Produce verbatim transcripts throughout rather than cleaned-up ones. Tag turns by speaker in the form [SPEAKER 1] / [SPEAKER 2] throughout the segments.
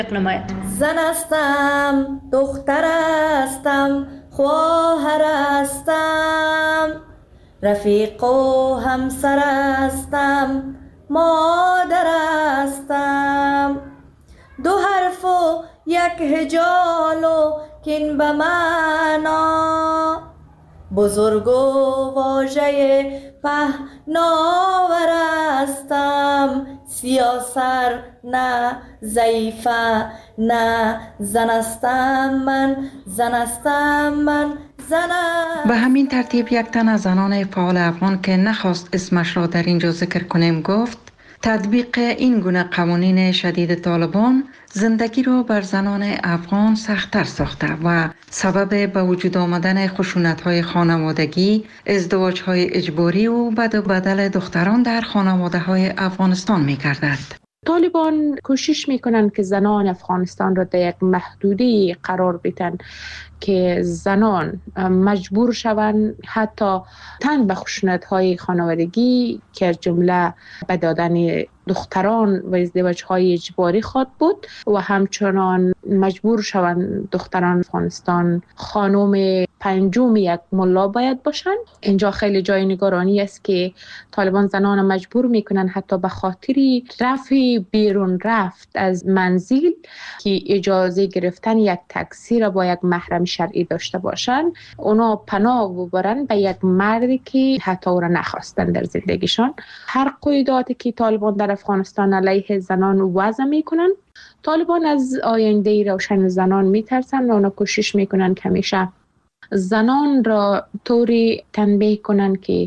[SPEAKER 1] زن هستم، دختر هستم، خواهر هستم، رفیق و همسر هستم، مادر هستم. دو حرف و یک هجال و کین به معنا، بزرگ و واژه پهناور هستم. سیاسر نه، ضعیفه نه، زن هستم من، زن هستم من، زن.
[SPEAKER 2] به همین ترتیب یک تن از زنان فعال افغان که نخواست اسمش را در اینجا ذکر کنیم گفت تطبیق این گونه قوانین شدید طالبان زندگی را بر زنان افغان سخت‌تر ساخته و سبب به وجود آمدن خشونت‌های خانوادگی، ازدواج‌های اجباری و بد و بدل دختران در خانواده‌های افغانستان می‌گردد.
[SPEAKER 3] طالبان کوشش میکنن که زنان افغانستان را در یک محدوده قرار بدن که زنان مجبور شوند حتی تن به خشونت‌های خانوادگی که از جمله به دادن دختران و ازدواج‌های اجباری خواد بود و همچنان مجبور شوند دختران افغانستان خانم پنجم یک ملا باید باشند. اینجا خیلی جای نگرانی است که طالبان زنان مجبور میکنن حتی به خاطر رفع بیرون رفت از منزل که اجازه گرفتن یک تاکسی را با یک محرم شرعی داشته باشند، اونا پناه ببرن به یک مردی که حتی او را نخواستن در زندگیشان. هر قیوداتی که طالبان در افغانستان علیه زنان وضع میکنن، طالبان از آینده روشن زنان میترسن و اونا کوشش میکنن که همیشه زنان را طوری تنبیه کنن که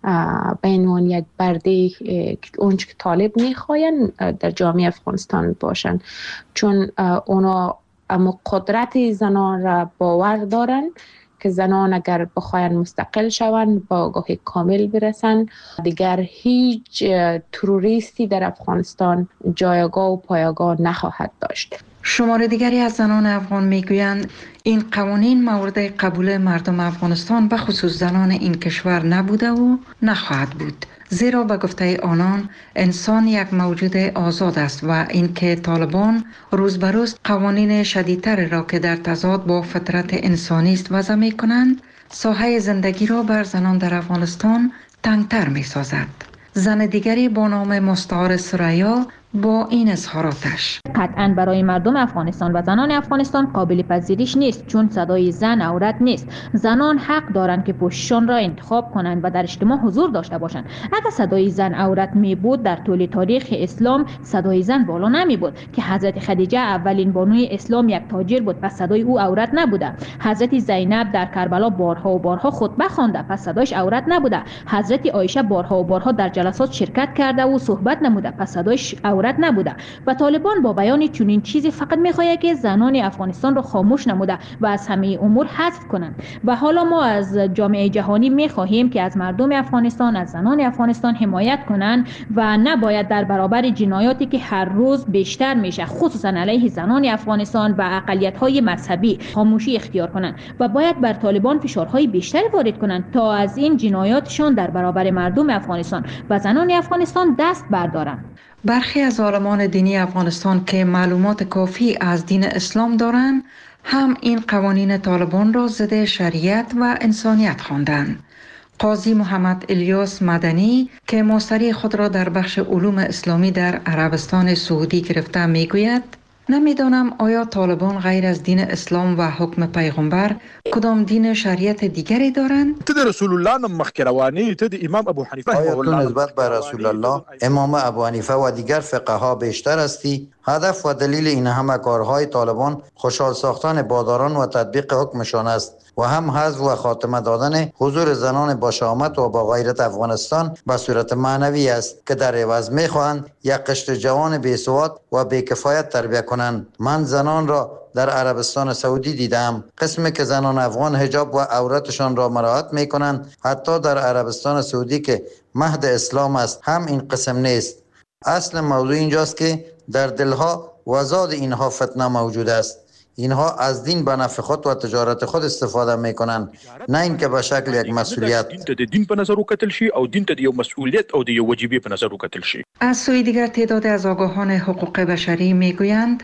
[SPEAKER 3] به عنوان یک برده اونچه که طالب میخواین در جامعه افغانستان باشن، چون اونا اما قدرت زنان را باور دارن که زنان اگر بخواین مستقل شوند با آگاهی کامل برسن، دیگر هیچ تروریستی در افغانستان جایگاه و پایگاه نخواهد داشت.
[SPEAKER 2] شمار دیگری از زنان افغان میگویند این قوانین مورد قبول مردم افغانستان به خصوص زنان این کشور نبوده و نخواهد بود، زیرا به گفته آنان انسان یک موجود آزاد است و اینکه طالبان روز به روز قوانین شدیدتر را که در تضاد با فطرت انسانی است وضع می‌کنند، ساحه زندگی را بر زنان در افغانستان تنگتر می‌سازد. زن دیگری با نام مستعار سریا با این اظهاراتش:
[SPEAKER 4] قطعاً برای مردم افغانستان و زنان افغانستان قابل پذیرش نیست، چون صدای زن عورت نیست. زنان حق دارند که پوششان را انتخاب کنند و در اجتماع حضور داشته باشند. اگر صدای زن عورت می بود، در طول تاریخ اسلام صدای زن بالا نمی بود که حضرت خدیجه اولین بانوی اسلام یک تاجر بود، پس صدای او عورت نبوده. حضرت زینب در کربلا بارها و بارها خطبه خوانده، پس صدایش عورت نبوده. حضرت عایشه بارها و بارها در جلسات شرکت کرده و صحبت نموده، پس صدایش عورت نبوده. و طالبان با بیان چنین چیزی فقط میخواهد که زنان افغانستان را خاموش نموده و از همه امور حذف کنند. و حالا ما از جامعه جهانی میخواهیم که از مردم افغانستان، از زنان افغانستان حمایت کنند و نباید در برابر جنایاتی که هر روز بیشتر میشه خصوصا علیه زنان افغانستان و اقلیت‌های مذهبی خاموشی اختیار کنند و باید بر طالبان فشارهای بیشتری وارد کنند تا از این جنایاتشان در برابر مردم افغانستان و زنان افغانستان دست بردارند.
[SPEAKER 2] برخی از عالمان دینی افغانستان که معلومات کافی از دین اسلام دارند هم این قوانین طالبان را ضد شریعت و انسانیت خواندند. قاضی محمد الیاس مدنی که ماستری خود را در بخش علوم اسلامی در عربستان سعودی گرفته میگوید: نمیدانم آیا طالبان غیر از دین اسلام و حکم پیغمبر کدام دین شریعت دیگری دارند؟
[SPEAKER 5] ته رسول الله نم مخکروانی ته امام ابو حنیفه
[SPEAKER 6] آیا تو نسبت به رسول الله، امام ابو حنیفه و دیگر فقها بیشتر هستی؟ هدف و دلیل این همه کارهای طالبان خوشحال ساختن باداران و تطبیق حکمشان است و هم حذف و خاتمه دادن حضور زنان با شهامت و با غیرت افغانستان به صورت معنوی است که در عوض میخواهند یک قشر جوان بی‌سواد و بی‌کفایت تربیت کنند. من زنان را در عربستان سعودی دیدم، قسمی که زنان افغان حجاب و عورتشان را مراعات میکنند. حتی در عربستان سعودی که مهد اسلام است هم این قسم نیست. اصل موضوع اینجاست که در دلها و زاد اینها فتنه موجود است. اینها از دین به نفع خود و تجارت خود استفاده میکنن، نه اینکه به شکل یک مسئولیت.
[SPEAKER 5] دین ته د دین په نظر وکتل شي او دین ته د یو مسئولیت او د یو وجیبه په نظر وکتل شي.
[SPEAKER 2] از سوی دیگر تعداد از آگاهان حقوق بشری میگویند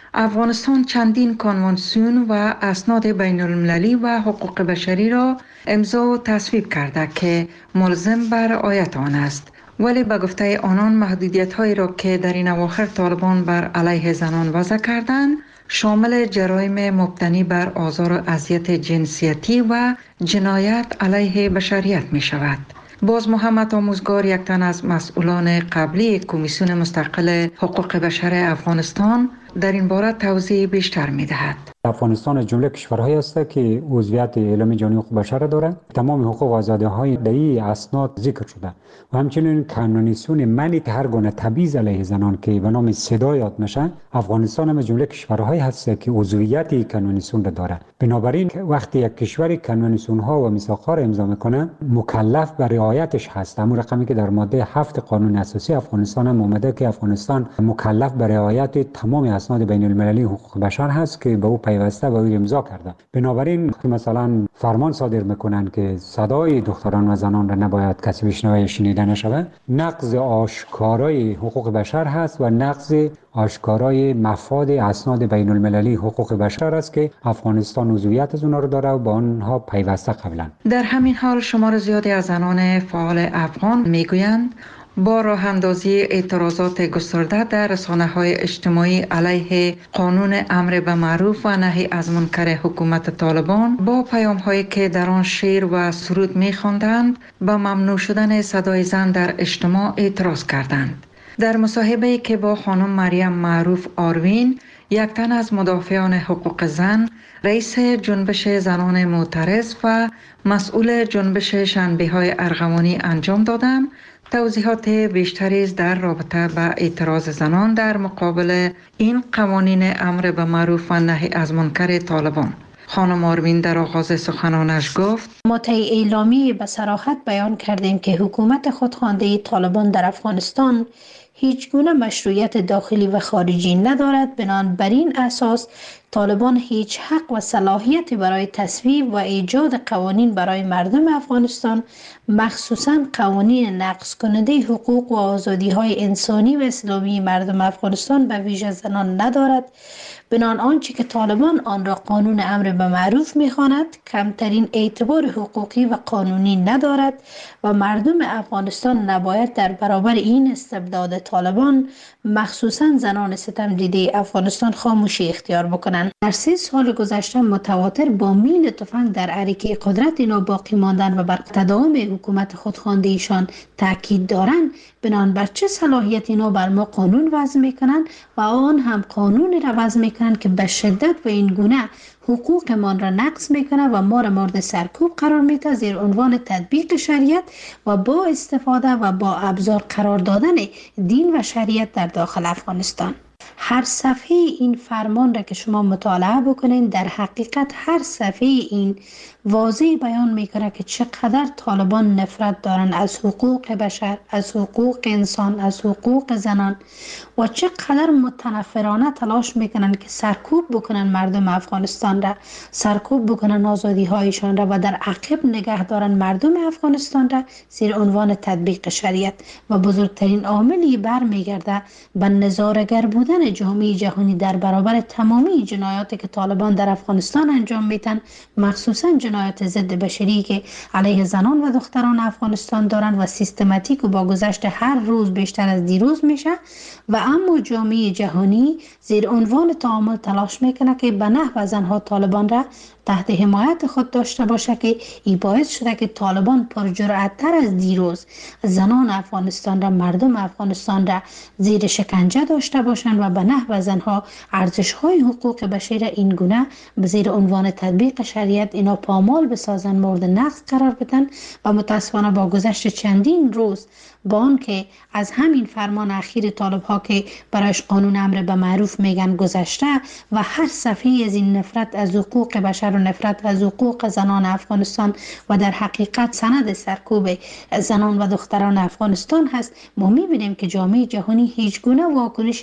[SPEAKER 2] افغانستان چندین کنوانسیون و اسناد بین المللی و حقوق بشری را امضا و تصویب کرده که ملزم بر رعایت آن است. ولی به گفته آنان محدودیت هایی را که در این اواخر طالبان بر علیه زنان وضع کردند شامل جرایم مبتنی بر آزار و اذیت جنسیتی و جنایت علیه بشریت می شود. باز محمد آموزگار، یک تن از مسئولان قبلی کمیسیون مستقل حقوق بشر افغانستان، در این باره توضیح بیشتر می دهد.
[SPEAKER 7] افغانستان از جمله کشورهایی است که عضویت اعلامیه جهانی حقوق بشر دارد. تمام حقوق و آزادی‌های در این اسناد ذکر شده و همچنین کنونسیون منع هر گونه تبعیض علیه زنان که به نام صدا یاد میشه. افغانستان هم از جمله کشورهایی هست که عضویت کنونسیون را دارد. بنابراین وقتی یک کشور کنونسیون ها و میثاق‌ها را امضا میکنه مکلف به رعایتش هست. همون رقمی که در ماده هفت قانون اساسی افغانستان هم اومده که افغانستان مکلف به رعایت تمام اسناد بین المللی حقوق بشر هست که به او پیوسته و او امضا کرده. بنابراین مثلا فرمان صادر میکنن که صدای دختران و زنان را نباید کسی بشنوه یا شنیده نشود، نقض آشکارای حقوق بشر هست و نقض آشکارای مفاد اسناد بین المللی حقوق بشر است که افغانستان عضویت از اونها رو داره و با آنها پیوسته قبلا.
[SPEAKER 2] در همین حال شمار زیادی از زنان فعال افغان میگویند با راه اندازی اعتراضات گسترده در رسانه‌های اجتماعی علیه قانون امر به معروف و نهی از منکر حکومت طالبان با پیام‌هایی که در آن شعر و سرود می‌خواندند به ممنوع شدن صدای زن در اجتماع اعتراض کردند. در مصاحبه‌ای که با خانم مریم معروف آروین، یک تن از مدافعان حقوق زن، رئیس جنبش زنان معترض و مسئول جنبش شنبه‌های ارغوانی انجام دادم، توضیحات بیشتری در رابطه با اعتراض زنان در مقابل این قوانین امر به معروف و نهی از منکر طالبان. خانم آروین در آغاز سخنانش گفت:
[SPEAKER 8] ما طی اعلامیه به صراحت بیان کردیم که حکومت خودخوانده طالبان در افغانستان هیچ گونه مشروعیت داخلی و خارجی ندارد. بنابراین بر این اساس طالبان هیچ حق و صلاحیتی برای تصویب و ایجاد قوانین برای مردم افغانستان، مخصوصاً قوانین نقض کننده حقوق و آزادی های انسانی و اسلامی مردم افغانستان به ویژه زنان ندارد. بنابراین آنچه که طالبان آن را قانون امر به معروف می‌خواند کمترین اعتبار حقوقی و قانونی ندارد و مردم افغانستان نباید در برابر این استبداد طالبان، مخصوصاً زنان ستم دیده افغانستان، خاموشی اختیار بکنند. در سه سال گذشته متواتر با میل تفنگ در عریکه قدرت اینا باقی ماندن و بر تداوم حکومت خودخوانده ایشان تاکید دارند. بنان بر چه صلاحیت اینا بر ما قانون وضع میکنن و آن هم قانون را وضع میکنن که به شدت و این گونه حقوق ما را نقض میکنه و ما را مورد سرکوب قرار میده زیر عنوان تطبیق شریعت و با استفاده و با ابزار قرار دادن دین و شریعت در داخل افغانستان. هر صفحه این فرمان را که شما مطالعه بکنین، در حقیقت هر صفحه این واضح بیان میکنه که چقدر طالبان نفرت دارن از حقوق بشر، از حقوق انسان، از حقوق زنان و چقدر متنفرانه تلاش میکنن که سرکوب بکنن مردم افغانستان را، سرکوب بکنن آزادی هایشان را و در عقب نگه دارن مردم افغانستان را زیر عنوان تطبیق شریعت. و بزرگترین عاملی برمیگرده به نظاره‌گر بودن جامعه جهانی در برابر تمامی جنایاتی که طالبان در افغانستان انجام میدن، مخصوصا جنایات ضد بشری که علیه زنان و دختران افغانستان دارن و سیستماتیک و با گذشت هر روز بیشتر از دیروز میشه. و اما جامعه جهانی زیر عنوان تعامل تلاش میکنه که به نحو زنها طالبان را تحت حمایت خود داشته باشه که این باعث شده که طالبان پرجرأت‌تر از دیروز زنان افغانستان را، مردم افغانستان را زیر شکنجه داشته باشند و به نحو زنها ارزش‌های حقوق بشر این گونه به زیر عنوان تطبیق شریعت اینا پامال بسازن، مورد نقض قرار بدن. و متاسفانه با گذشت چندین روز با آن که از همین فرمان اخیر طالب ها که برایش قانون امر به معروف میگن گذشته و هر صفحه از این نفرت از حقوق بشر و نفرت از حقوق زنان افغانستان و در حقیقت سند سرکوب زنان و دختران افغانستان هست، ما میبینیم که جامعه جهانی هیچ گونه واکنش جدی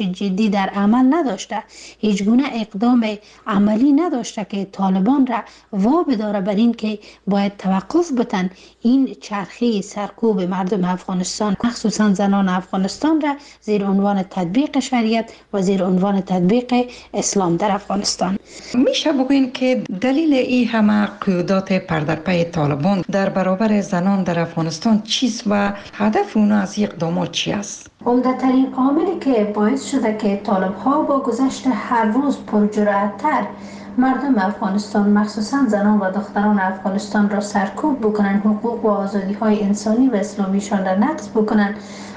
[SPEAKER 8] اقتصادی در عمل نداشته، هیچ گونه اقدام عملی نداشته که طالبان را وا بداره بر این که باید توقف بتن این چرخه سرکوب مردم افغانستان، مخصوصا زنان افغانستان را زیر عنوان تطبیق شریعت و زیر عنوان تطبیق اسلام در افغانستان.
[SPEAKER 2] میشه بگوین که دلیل این همه قیودات پردرپی طالبان در برابر زنان در افغانستان چیست و هدف اونا از اقدامات چی است؟
[SPEAKER 8] عمده‌ترین عاملی که باعث شده که طالب‌ها با گذشت هر روز پرجرأت‌تر مردم افغانستان مخصوصا زنان و دختران افغانستان را سرکوب بکنند، حقوق و آزادی‌های انسانی و اسلامیشان را نقض بکنند،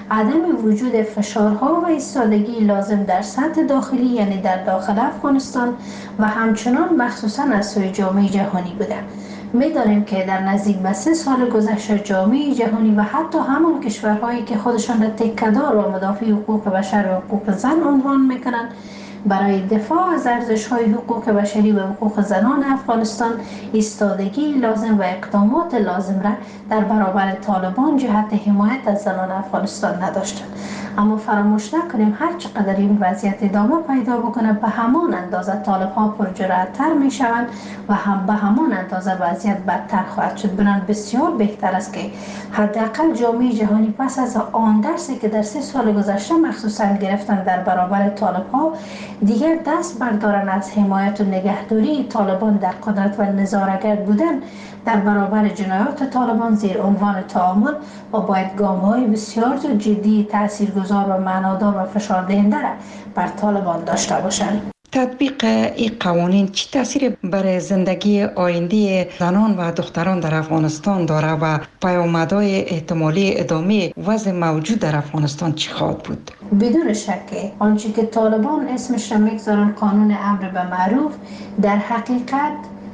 [SPEAKER 8] عدم وجود فشارها و ایستادگی لازم در سطح داخلی یعنی در داخل افغانستان و همچنان مخصوصا از سوی جامعه جهانی بوده. می‌دانیم که در نزدیک به سه سال گذشته جامعه جهانی و حتی همان کشورهایی که خودشان را تکه‌دار و مدافع حقوق بشر و حقوق زن عنوان می‌کنند برای دفاع از ارزش‌های حقوق بشری و حقوق زنان افغانستان ایستادگی لازم و اقدامات لازم را در برابر طالبان جهت حمایت از زنان افغانستان نداشتند. اما فراموش نکنیم هر چقدر این وضعیت ادامه پیدا بکنه به همان اندازه طالب‌ها پرجرأت‌تر می‌شوند و هم به همان اندازه وضعیت بدتر خواهد شد. بنابراین بسیار بهتر است که حداقل جامعه جهانی پس از آن درسی که در سه سال گذشته مخصوصا گرفتن در برابر طالب‌ها دیگر دست بردارن از حمایت و نگهداری طالبان در قدرت و نظاره‌گر بودن در برابر جنایات طالبان زیر عنوان تعامل و باید گام‌های بسیار جدی تاثیرگذار و معنادار و فشاردهنده را بر طالبان داشته باشند.
[SPEAKER 2] تطبیق این قوانین چی تاثیر بر زندگی آینده زنان و دختران در افغانستان داره و پیامدهای احتمالی ادامه وضع موجود در افغانستان چی خواهد بود؟
[SPEAKER 8] بدون شک آنچه که طالبان اسمش را میگذارن قانون امر به معروف در حقیقت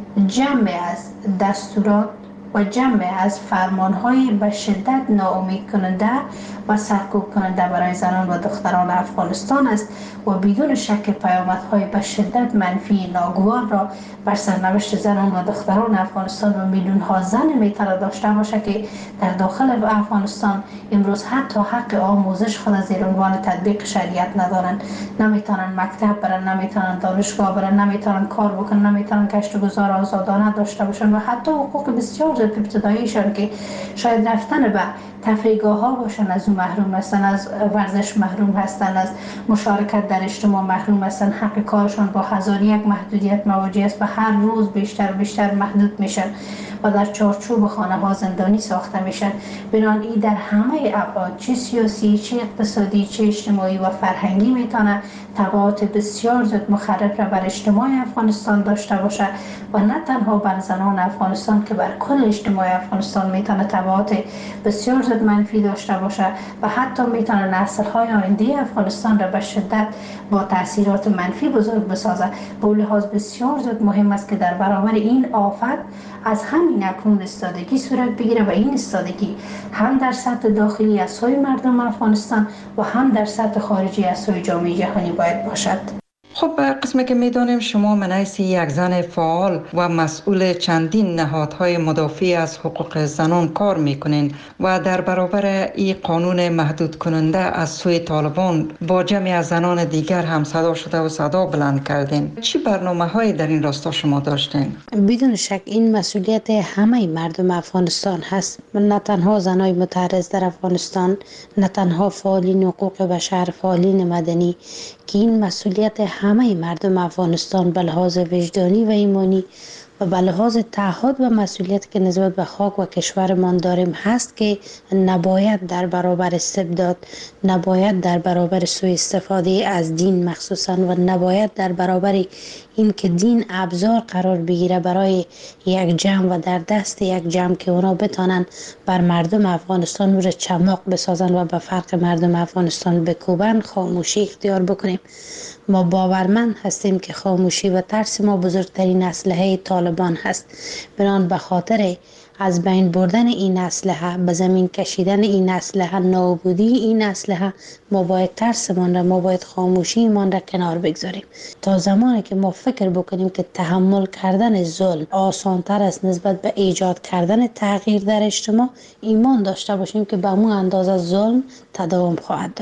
[SPEAKER 8] جمع از دستورات و جمع از فرمانهای به شدت ناامید کننده و سرکوب کننده برای زنان و دختران افغانستان است و بدون شک پیامدهای به شدت منفی ناگوار را بر سرنوشت زنان و دختران افغانستان و میلیون ها زن میتونه داشته باشه که در داخل افغانستان امروز حتی حق آموزش خود زیر عنوان تطبیق شریعت ندارن، نمیتونن مکتب برن، نمیتونن دانشگاه برن، نمیتونن کار بکنن، نمیتونن کشت و گذار آزادانه داشته باشن و حتی حقوق بسیار ابتداییشان که شاید رفتن به تفریحگاه ها باشن از اون محروم هستن، از ورزش محروم هستن، از مشارکت در اجتماع محروم هستن، حق کارشان با هزار یک محدودیت مواجه است و هر روز بیشتر و بیشتر محدود میشن و در چارچوب خانه ها زندانی ساخته میشن. بنابراین این در همه ابعاد چه سیاسی، چه اقتصادی، چه اجتماعی و فرهنگی میتونه تبعات بسیار زیاد مخرب را بر اجتماع افغانستان داشته باشه و نه تنها بر زنان افغانستان که بر کل اجتماع افغانستان میتونه تبعات بسیار زیاد منفی داشته باشه و حتی میتونه نسل‌های آینده افغانستان را به شدت با تاثیرات منفی بزرگ بسازه. به لحاظ بسیار زیاد مهم است که در برابر این آفت از همین اکنون ایستادگی صورت بگیره و این ایستادگی هم در سطح داخلی از سوی مردم افغانستان و هم در سطح خارجی از سوی جامعه جهانی باید باشد.
[SPEAKER 2] خب قسمی که میدانیم شما من حیث یک زن فعال و مسئول چندین نهادهای مدافع از حقوق زنان کار میکنین و در برابر این قانون محدود کننده از سوی طالبان با جمعی از زنان دیگر هم صدا شده و صدا بلند کردین. چی برنامه های در این راستا شما داشتین؟
[SPEAKER 8] بدون شک این مسئولیت همه مردم افغانستان هست، نه تنها زنای متعرض در افغانستان، نه تنها فعالین حقوق بشر، فعالین مدنی، که این مسئولیت همه مردم افغانستان به لحاظ وجدانی و ایمانی و به لحاظ تعهد و مسئولیت که نسبت به خاک و کشورمان داریم هست که نباید در برابر استبداد، نباید در برابر سوء استفاده از دین مخصوصا و نباید در برابر این که دین ابزار قرار بگیره برای یک جمع و در دست یک جمع که اونا بتانن بر مردم افغانستان رو چماق بسازن و به فرق مردم افغانستان بکوبن، خاموشی اختیار بکنیم. ما باورمند هستیم که خاموشی و ترس ما بزرگترین اسلحه طالبان هست. بنان به خاطر از بین بردن این اسلحه، به زمین کشیدن این اسلحه، نابودی این اسلحه، ما باید ترسمان را، ما باید خاموشیمان را کنار بگذاریم تا زمانی که ما فکر بکنیم که تحمل کردن ظلم آسانتر است نسبت به ایجاد کردن تغییر در اجتماع، ایمان داشته باشیم که به اون اندازه ظلم تداوم خواهد داشت.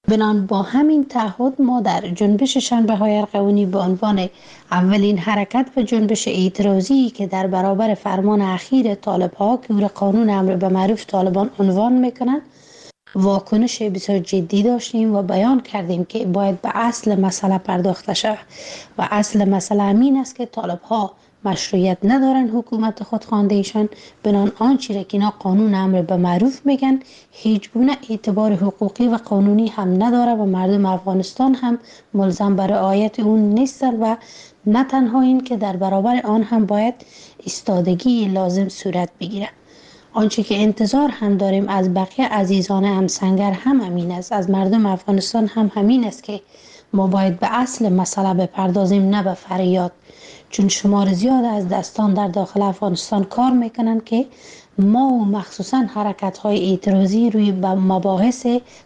[SPEAKER 8] بنان با همین تعهد ما در جنبش شنبه های ارغوانی به عنوان اولین حرکت و جنبش اعتراضی که در برابر فرمان اخیر طالب ها که او را قانون امر به معروف طالبان عنوان میکنند واکنش بسیار جدی داشتیم و بیان کردیم که باید به اصل مسئله پرداخته شود و اصل مسئله امین است که طالب ها مشروعیت ندارن حکومت خودخوانده ایشان بنان آنچه را که اینا قانون امر به معروف میگن هیچ گونه اعتبار حقوقی و قانونی هم نداره و مردم افغانستان هم ملزم بر رعایت اون نیستن و نه تنها این که در برابر آن هم باید ایستادگی لازم صورت بگیره. آنچه که انتظار هم داریم از بقیه عزیزان همسنگر هم همین است، از مردم افغانستان هم همین است که ما باید به اصل مسئله بپردازیم نه به فریاد، چون شمار زیاد از دستان در داخل افغانستان کار میکنن که ما و مخصوصا حرکت های اعتراضی روی مباحث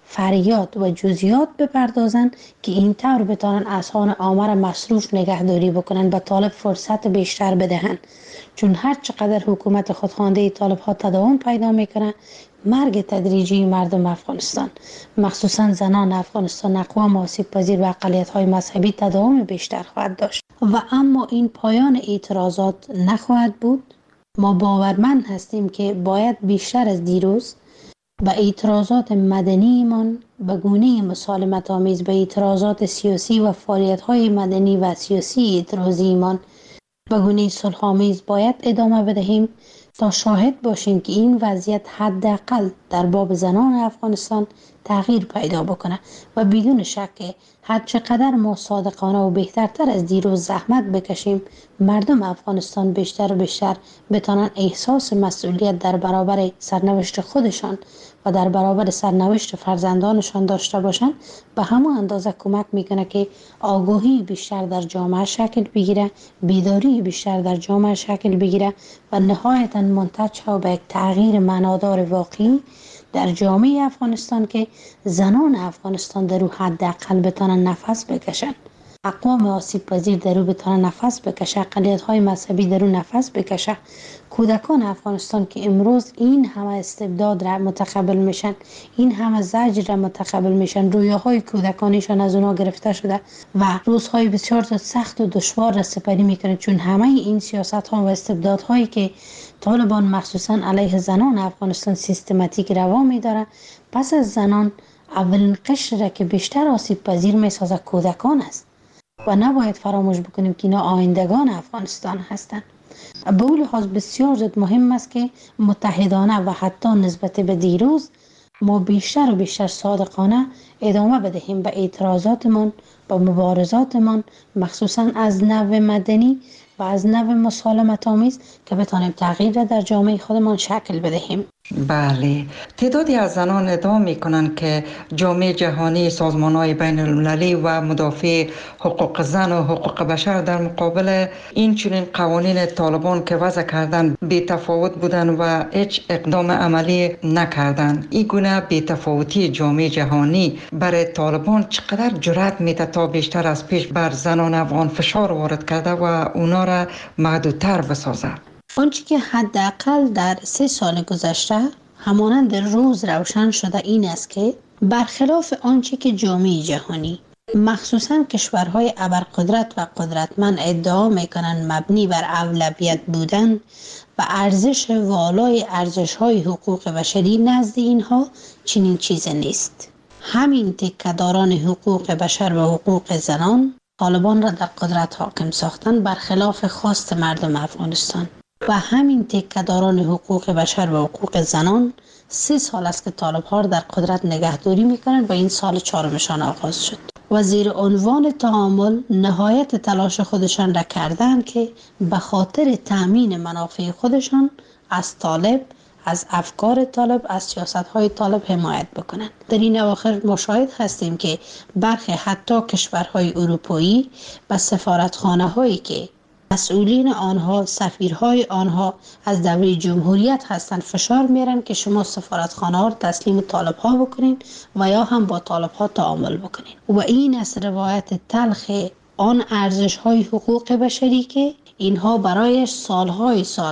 [SPEAKER 8] فریاد و جزئیات بپردازن که این طور بتانن اذهان عامه را مصروف نگهداری بکنن به طالب فرصت بیشتر بدهن، چون هر چقدر حکومت خودخوانده طالب ها تداوم پیدا میکنه مرگ تدریجی مردم افغانستان مخصوصا زنان افغانستان اقوام آسیب پذیر و اقلیت های مذهبی تداوم بیشتر خواهد داشت و اما این پایان اعتراضات نخواهد بود. ما باورمند هستیم که باید بیشتر از دیروز به اعتراضات مدنی من به گونه مسالمت آمیز به اعتراضات سیاسی و فعالیت های مدنی و سیاسی اعتراضی من به گونه صلح آمیز باید ادامه بدهیم تا شاهد باشیم که این وضعیت حداقل در باب زنان افغانستان تغییر پیدا بکنه و بدون شک هر چقدر ما صادقانه و بهترتر از دیروز زحمت بکشیم مردم افغانستان بیشتر و بیشتر بتانن احساس مسئولیت در برابر سرنوشت خودشان و در برابر سرنوشت فرزندانشان داشته باشند به همون اندازه کمک میکنه که آگاهی بیشتر در جامعه شکل بگیره، بیداری بیشتر در جامعه شکل بگیره و نهایتا منتج ها به یک تغییر معنادار واقعی در جامعه افغانستان که زنان افغانستان در او حداقل بتانن نفس بکشن، اقوام آسیب پذیر در او بتانن نفس بکشه، اقلیت های مذهبی در او نفس بکشه، کودکان افغانستان که امروز این همه استبداد را متقبل میشن، این همه زجر را متقبل میشن، رویاهای کودکانیشان از اونا گرفته شده و روزهای بسیار سخت و دشوار را سپری میکنه، چون همه این سیاست ها و استبدادهایی که طالبان مخصوصا علیه زنان افغانستان سیستماتیک روا میداره، پس از زنان اولین قشر را که بیشتر آسیب پذیر میسازه کودکان است و نباید فراموش بکنیم که اینا آیندگان افغانستان هستند. به اون لحاظ بسیار زیاد مهم است که متحدانه و حتی نسبت به دیروز ما بیشتر و بیشتر صادقانه ادامه بدهیم به اعتراضاتمان، به مبارزاتمان، مخصوصا از نوع مدنی و از نوع مسالمت آمیز که بتانیم تغییر را در جامعه خودمان شکل بدهیم.
[SPEAKER 2] بله، تعدادی از زنان ادعا میکنند که جامعه جهانی، سازمان‌های بین المللی و مدافع حقوق زن و حقوق بشر در مقابل این چنین قوانین طالبان که وضع کردن بی تفاوت بودن و هیچ اقدام عملی نکردند. این گونه بی تفاوتی جامعه جهانی برای طالبان چقدر جرأت میده تا بیشتر از پیش بر زنان افغان فشار وارد کرده و اونا را محدودتر بسازه؟
[SPEAKER 8] آنچه که حداقل در سه سال گذشته همانند روز روشن شده این است که برخلاف آنچه که جامعه جهانی مخصوصا کشورهای ابرقدرت و قدرتمند ادعا میکنند مبنی بر اولویت بودن و ارزش والای ارزش‌های حقوق بشری، نزد اینها چنین چیزی نیست. همین تکه‌داران حقوق بشر و حقوق زنان طالبان را در قدرت حاکم ساختن برخلاف خواست مردم افغانستان و همین تکه‌داران حقوق بشر و حقوق زنان سه سال است که طالب ها در قدرت نگهداری میکنند و این سال چهارمشان آغاز شد و زیر عنوان تعامل نهایت تلاش خودشان را کردند که به خاطر تأمین منافع خودشان از طالب، از افکار طالب، از سیاست های طالب حمایت بکنند. در این اواخر مشاهد هستیم که برخی حتی کشورهای اروپایی و سفارتخانه هایی که مسئولین آنها، سفیرهای آنها از دوره جمهوریت هستند فشار میارن که شما سفارتخانه ها رو تسلیم طالب ها بکنین و یا هم با طالب ها تعامل بکنین و این از روایت تلخ آن ارزش های حقوق بشری که اینها برایش سالهای سال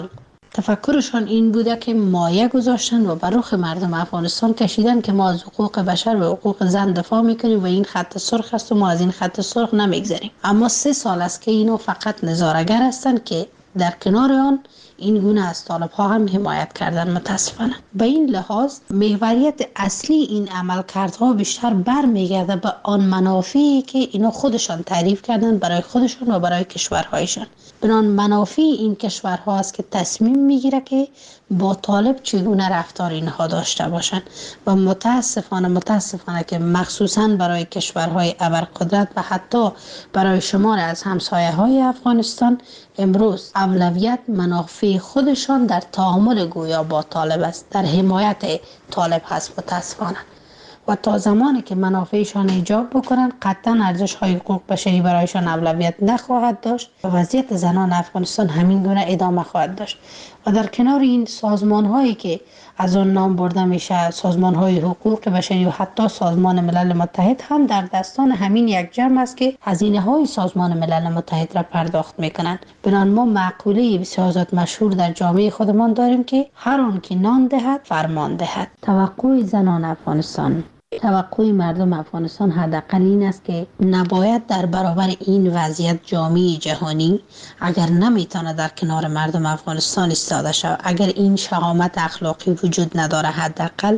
[SPEAKER 8] تفکرشان این بوده که مایه گذاشتن و بر رخ مردم افغانستان کشیدن که ما از حقوق بشر و حقوق زن دفاع میکنیم و این خط سرخ است و ما از این خط سرخ نمیگذریم. اما سه سال است که اینو فقط نظاره‌گر هستند که در کنار آن این گونه از طالب ها هم حمایت کردن. متاسفانه به این لحاظ محوریت اصلی این عملکردها بیشتر برمیگرده به آن منافعی که اینا خودشان تعریف کردن برای خودشان و برای کشورهایشان. بنان منافع این کشورها است که تصمیم میگیره که با طالب چگونه رفتار اینها داشته باشند و متاسفانه متاسفانه که مخصوصا برای کشورهای ابرقدرت و حتی برای شمار از همسایه های افغانستان امروز اولویت منافع خودشان در تعامل گویا با طالب است، در حمایت طالب هست. متاسفانه و تا زمانی که منافعشان ایجاب بکنن قطعا ارزش های حقوق بشری برایشان اولویت نخواهد داشت و وضعیت زنان افغانستان همین گونه ادامه خواهد داشت. و در کنار این سازمان هایی که از آن نام برده میشه، سازمان های حقوق بشری و حتی سازمان ملل متحد هم در دستان همین یک جمع است که هزینه های سازمان ملل متحد را پرداخت میکنند. بنان ما مقوله بسیار زیاد مشهور در جامعه خودمان داریم که هر آن که نان دهد فرمان دهد. توقع زنان افغانستان، توقع مردم افغانستان حداقل این است که نباید در برابر این وضعیت جامعه جهانی اگر نمیتونه در کنار مردم افغانستان ایستاده شود، اگر این شهامت اخلاقی وجود نداره، حداقل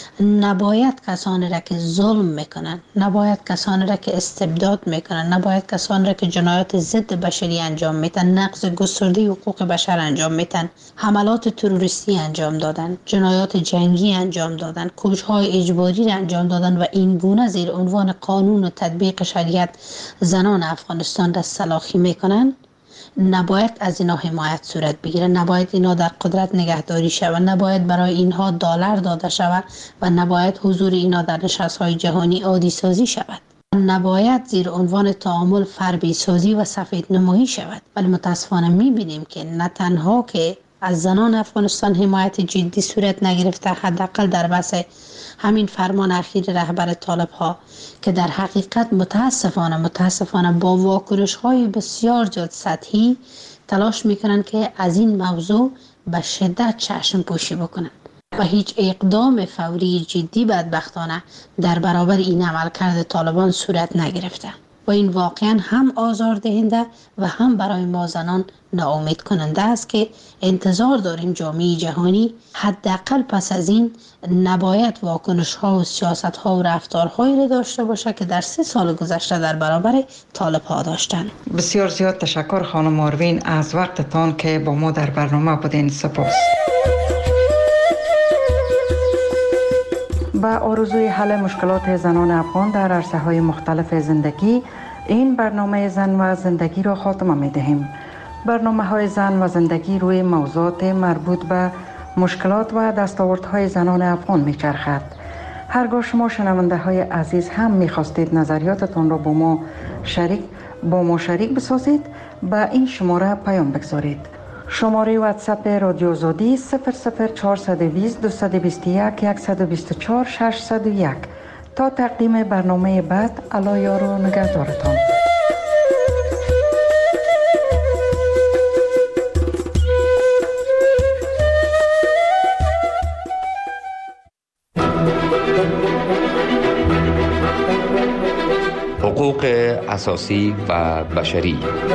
[SPEAKER 8] نباید کسانی را که ظلم میکنن، نباید کسانی را که استبداد میکنن، نباید کسانی را که جنایات ضد بشری انجام میدن، نقض گسترده حقوق بشر انجام میدن، حملات تروریستی انجام دادن، جنایات جنگی انجام دادن، کشتارهای اجباری را انجام دادن و این گونه زیر عنوان قانون و تطبیق شریعت زنان افغانستان را سلاخی میکنن. نباید از اینا حمایت صورت بگیره، نباید اینا در قدرت نگهداری شود، نباید برای اینها دلار داده شود و نباید حضور اینا در نشست‌های جهانی عادی سازی شود. نباید زیر عنوان تعامل فربی سازی و سفید نمایی شود. ولی متاسفانه میبینیم که نه تنها که از زنان افغانستان حمایت جدی صورت نگرفته، حداقل در بحث همین فرمان اخیر رهبر طالب ها که در حقیقت متاسفانه متاسفانه با واکنش های بسیار زیاد سطحی تلاش میکنن که از این موضوع به شدت چشم پوشی بکنن و هیچ اقدام فوری جدی بدبختانه در برابر این عملکرد طالبان صورت نگرفته و این واقعا هم آزاردهنده و هم برای ما زنان ناامید کننده است که انتظار داریم جامعه جهانی حداقل پس از این نباید واکنش ها و سیاست ها و رفتارهایی را داشته باشه که در سه سال گذشته در برابر طالب ها داشتن.
[SPEAKER 2] بسیار زیاد تشکر خانم آروین از وقتتان که با ما در برنامه بودین. سپاس. با آرزوی حل مشکلات زنان افغان در عرصه‌های مختلف زندگی، این برنامه زن و زندگی را خاتمه می‌دهیم. برنامه‌های زن و زندگی روی موضوعات مربوط به مشکلات و دستاوردهای زنان افغان می‌چرخد. هرگاه شما شنونده‌های عزیز هم می‌خواستید نظریاتتان را با ما شریک با ما شریک بسازید، به این شماره پیام بگذارید. شماره واتساپ رادیو آزادی صفر صفر چهارصد و بیست دویست و بیست و یک صد و بیست و چهار ششصد و یک. تا تقدیم برنامه بعد، الله یار و نگهدارتان.
[SPEAKER 9] حقوق اساسی و بشری.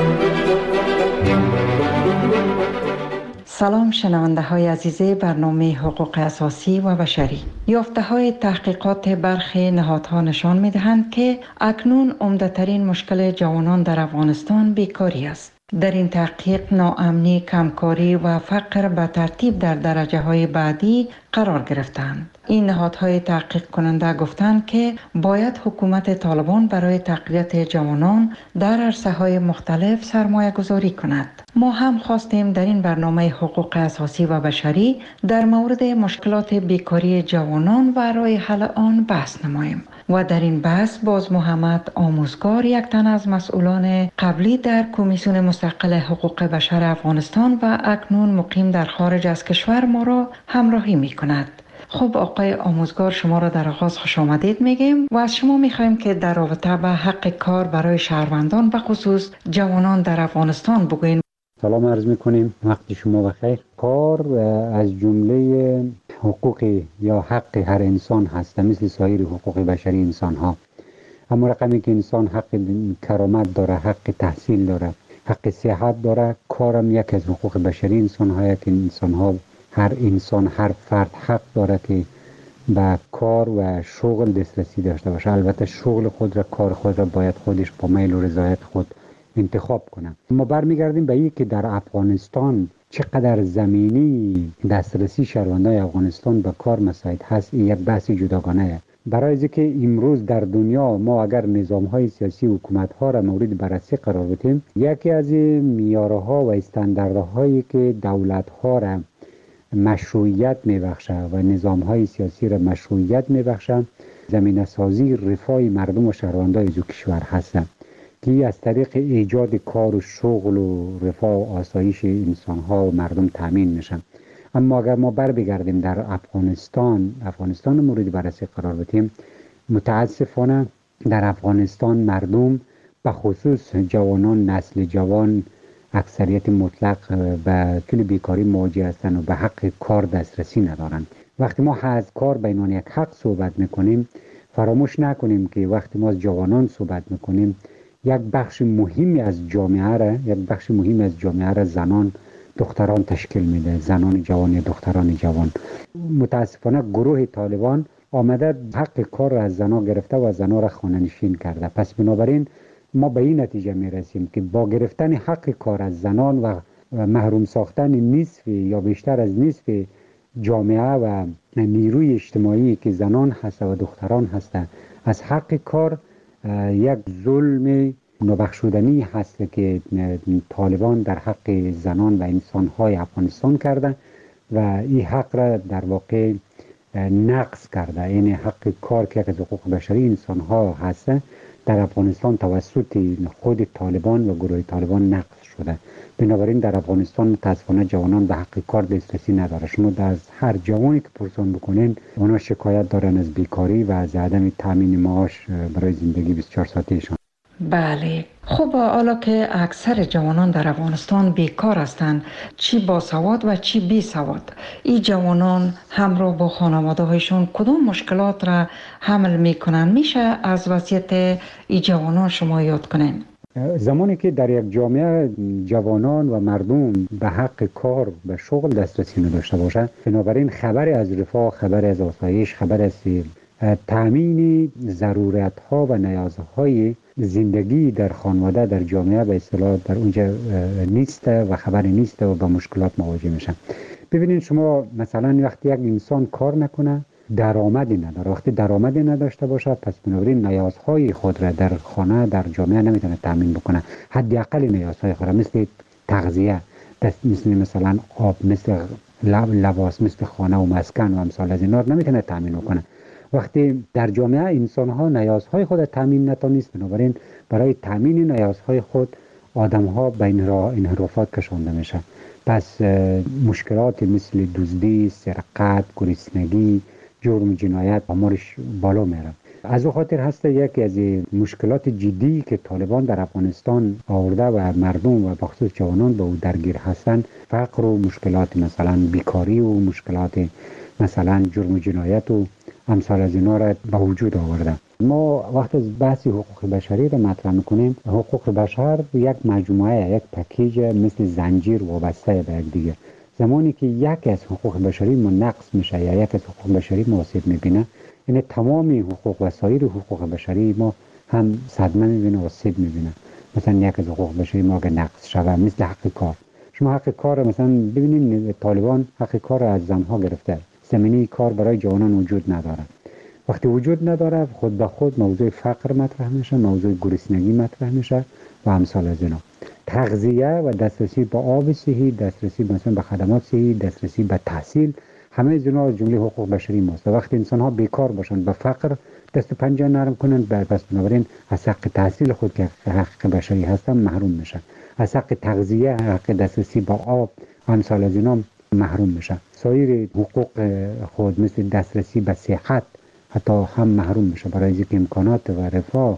[SPEAKER 2] سلام شنونده های عزیز برنامه حقوق اساسی و بشری. یافته های تحقیقات برخی نهادها نشان می دهند که اکنون عمده‌ترین مشکل جوانان در افغانستان بیکاری است. در این تحقیق ناامنی، کمکاری و فقر به ترتیب در درجه های بعدی قرار گرفتند. این نهادهای تحقیق کننده گفتند که باید حکومت طالبان برای تقویت جوانان در عرصه های مختلف سرمایه گذاری کند. ما هم خواستیم در این برنامه حقوق اساسی و بشری در مورد مشکلات بیکاری جوانان و راه حل آن بحث نماییم. و در این بحث باز محمد آموزگار، یک تن از مسئولان قبلی در کمیسیون مستقل حقوق بشر افغانستان و اکنون مقیم در خارج از کشور، ما را همراهی می کند. خب آقای آموزگار، شما را در آغاز خوش آمدید میگیم و از شما میخوایم که در رابطه با حق کار برای شهروندان و خصوص جوانان در افغانستان بگوین.
[SPEAKER 7] سلام عرض میکنیم، وقت شما بخیر. کار از جمله حقوق یا حق هر انسان هست، مثل سایر حقوق بشری انسان ها. اما رقمی که انسان حق کرامت داره، حق تحصیل داره، حق صحت داره، کارم یک از حقوق بشری انسان ها که انسان ها، هر انسان، هر فرد حق داره که به کار و شغل دسترسی داشته باشه. البته شغل خود را، کار خود را باید خودش با میل و رضایت خود انتخاب کنه. ما برمیگردیم به این که در افغانستان چقدر زمینی دسترسی شهروندان افغانستان به کار مساعد هست، این یک بحث جداگانه است. برای اینکه امروز در دنیا ما اگر نظام‌های سیاسی حکومت‌ها را مورد بررسی قرار بدیم، یکی از معیارها و استانداردهایی که دولت‌ها را مشروعیت می‌بخشه و نظام‌های سیاسی را مشروعیت می‌بخشه، زمینه‌سازی رفاه مردم و شهروندان از کشور هست که از طریق ایجاد کار و شغل و رفاه و آسایش انسان‌ها و مردم تامین میشن. اما اگر ما بر بگردیم در افغانستان، افغانستان مورد بررسی قرار بدیم، متاسفانه در افغانستان مردم به خصوص جوانان، نسل جوان، اکثریت مطلق به کل بیکاری مواجه هستند و به حق کار دسترسی ندارند. وقتی ما از کار به عنوان یک حق صحبت میکنیم، فراموش نکنیم که وقتی ما از جوانان صحبت میکنیم، یک بخش مهمی از جامعه را، یک بخش مهمی از جامعه را زنان، دختران تشکیل میده، زنان جوان یا دختران جوان. متاسفانه گروه طالبان آمده حق کار را از زنان گرفته و زنان را خانه نشین کرده. پس بنابراین ما به این نتیجه میرسیم که با گرفتن حق کار از زنان و محروم ساختن نصف یا بیشتر از نصف جامعه و نیروی اجتماعی که زنان هست و دختران هستند از حق کار، یک ظلم نابخشودنی هست که طالبان در حق زنان و انسان‌های افغانستان کرده و این حق را در واقع نقض کرده. این حق کار که از حقوق بشری انسان‌ها هست در افغانستان توسط خود طالبان و گروه طالبان نقض شده. بنابراین در افغانستان متاسفانه جوانان به حق کار دسترسی نداره. شما از هر جوانی که پرسان بکنین، اونا شکایت دارن از بیکاری و از عدم تامین معاش برای زندگی بیست و چهار ساعتهشان.
[SPEAKER 2] بله. خب حالا که اکثر جوانان در افغانستان بیکار هستند، چی با سواد و چی بی سواد، این جوانان همراه با خانواده هایشون کدام مشکلات را حمل میکنن؟ میشه از وضعیت این جوانان شما یاد کنین؟
[SPEAKER 7] زمانی که در یک جامعه جوانان و مردم به حق کار و شغل دسترسی نداشته باشه، بنابراین خبر از رفاه، خبر از آسایش، خبر از تامین ضرورت ها و نیازهای زندگی در خانواده، در جامعه به اصطلاح در اونجا نیست و خبری نیست و با مشکلات مواجه میشن. ببینید شما مثلا وقتی یک انسان کار نکنه، درآمدی نداره، وقتی درآمدی نداشته باشه، پس بنابراین نیازهای خود را در خانه، در جامعه نمیتونه تامین بکنه. حداقل نیازهای خود را مثل تغذیه، مثل مثلا آب، مثل لباس، مثل خانه و مسکن و امثال از اینا نمیتونه تامین بکنه. وقتی در جامعه انسان ها نیازهای خود تامین نتونست، بنابراین برای تامین نیازهای خود آدم ها به انحرافات کشانده میشه. پس مشکلات مثل دزدی، سرقت، گرسنگی، جرم، جنایت آمارش بالا میره. از او خاطر هست یکی از مشکلات جدی که طالبان در افغانستان آورده و مردم و بخصوص جوانان به او درگیر هستند، فقر و مشکلات مثلا بیکاری و مشکلات مثلا جرم و جنایت و امثال از اینا را به وجود آورده. ما وقت از بحث حقوق بشری را مطرح میکنیم، حقوق بشر یک مجموعه، یک پکیج مثل زنجیر وابسته به یک دیگه. زمانی که یک از حقوق بشری ما نقص میشه یا یک از حقوق بشری ما آسیب میبینه، یعنی تمام حقوق و سایر حقوق بشری ما هم صدمه میبینه و آسیب میبینه. مثلا یک از حقوق بشری ما اگه نقص شود، مثل حق کار. شما حق کار مثلا ببینید طالبان حق کار را از زنها گرفته. زمینی کار برای جوانان وجود نداره. وقتی وجود نداره، خود به خود موضوع فقر مطرح میشه، موضوع گرسنگی مطرح میشه و امثال از اینا. تغذیه و دسترسی به آب صحی، دسترسی مثلا به خدمات صحی، دسترسی به تحصیل، همه از اینا از جمله حقوق بشری ماست. وقتی انسان ها بیکار باشن، به فقر دست و پنجه نرم کنن، پس بنابراین از حق تحصیل خود که حق بشری هستن محروم میشن. از حق تغذیه، حق دسترسی به آب، امثال از اینا محروم میشه. سایر حقوق خود مثل دسترسی به صحت حتی هم محروم میشه، برای اینکه امکانات و رفاه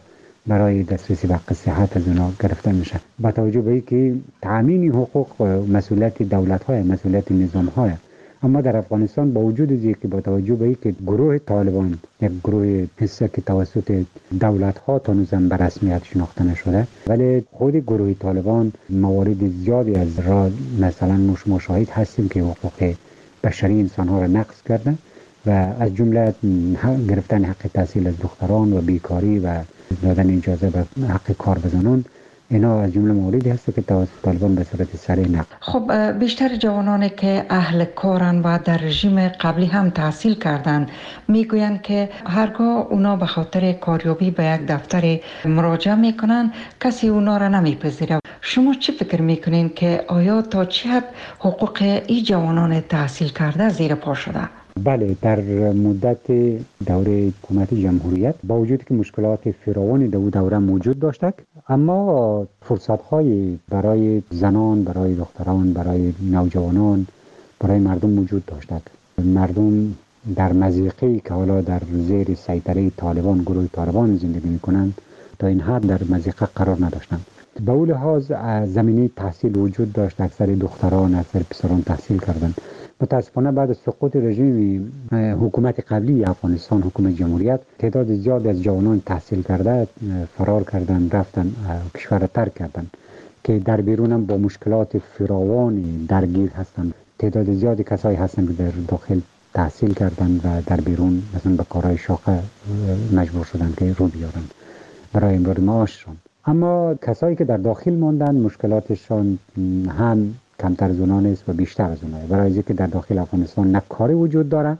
[SPEAKER 7] برای دسترسی به حق صحت از اونا گرفته میشه. با توجه به اینکه تامین حقوق مسئولیت دولت‌های، مسئولیت نظام‌های، اما در افغانستان با وجود از که با توجه به اینکه گروه طالبان یک گروه حسه که توسط دولت‌ها تا هنوزم به رسمیت شناخته نشده، ولی خود گروه طالبان موارد زیادی از را مثلا ما شاهد هستیم که حقوق بشری انسان‌ها را نقض کرده و از جمله گرفتن حق تحصیل از دختران و بیکاری و دادن اجازه به حق کار به زنان، اینا از جمله مواردی هست که توسط طالبان به صورت سریع نقض.
[SPEAKER 2] خب بیشتر جوانانی که اهل کارن و در رژیم قبلی هم تحصیل کردن میگویند که هرگاه اونا به خاطر کاریابی به یک دفتر مراجعه میکنن کسی اونا را نمیپذیره. شما چی فکر میکنین که آیا تا چه حد حقوق این جوانان تحصیل کرده زیر پا شده؟
[SPEAKER 7] بله، در مدت دوره حکومت جمهوریت با وجود که مشکلات فراوانی در دوره موجود داشتند، اما فرصت‌های برای زنان، برای دختران، برای نوجوانان، برای مردم موجود داشتند. مردم در مضیقه‌ای که حالا در زیر سیطره طالبان، گروه طالبان زندگی می‌کنند، تا این حد در مضیقه قرار نداشتند. به اون لحاظ زمینه تحصیل وجود داشت، اکثر دختران، اکثر پسران تحصیل کردند. متاسفانه بعد از سقوط رژیم حکومت قبلی افغانستان، حکومت جمهوریت، تعداد زیادی از جوانان تحصیل کرده فرار کردند، رفتن کشور را ترک کردند که در بیرون هم با مشکلات فراوانی درگیر هستند. تعداد زیادی کسایی هستند که در داخل تحصیل کردند و در بیرون مثلا به کارهای شاقه مجبور شدند که رو بیارند برای امرار معاششان. اما کسایی که در داخل ماندن مشکلاتشان هم کمتر از اونها نیست و بیشتر از اونها، برای اینکه در داخل افغانستان نه کاری وجود داره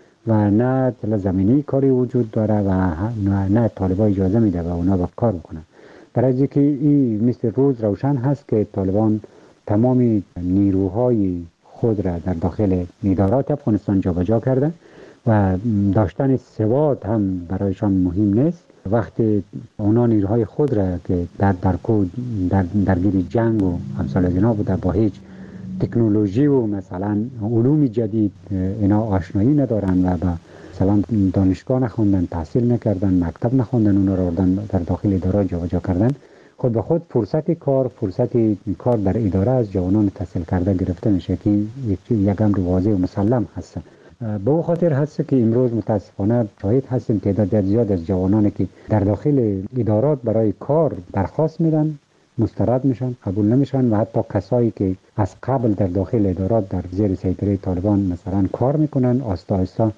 [SPEAKER 7] و نه زمینی کاری وجود داره و نه, نه طالبان اجازه میده و اونا با کار بکنن. برای اینکه این مثل روز روشن هست که طالبان تمام نیروهای خود را در داخل ادارات افغانستان جابجا کرده و داشتن سواد هم برایشان مهم نیست. وقتی اونا نیروهای خود را که در درکو در درگیر جنگ و امثال از اینا بوده، با هیچ تکنولوژی و مثلا علوم جدید اینا آشنایی ندارن و با مثلا دانشگاه نخوندن، تحصیل نکردن، مکتب نخوندن، اونا را در داخل اداره جابجا کردن، خود به خود فرصت کار فرصت کار در اداره از جوانان تحصیل کرده گرفته میشه که یک امر واضح و مسلم هست. به او خاطر هست که امروز متاسفانه شاهد هستیم تعداد زیاد از جوانانی که در داخل ادارات برای کار درخواست میدن، مسترد میشن، قبول نمیشن و حتی کسایی که از قبل در داخل ادارات در زیر سیطره طالبان مثلا کار میکنن، آستا آستا